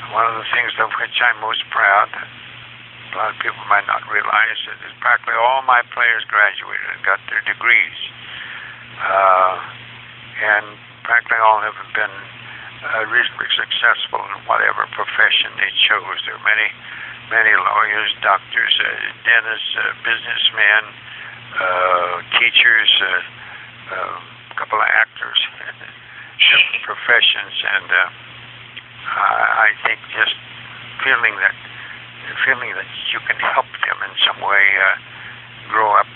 One of the things of which I'm most proud, a lot of people might not realize it, is practically all my players graduated and got their degrees. And practically all have been reasonably successful in whatever profession they chose. There are many lawyers, doctors, dentists, businessmen, teachers, a couple of actors, different professions, and I think just feeling that you can help them in some way grow up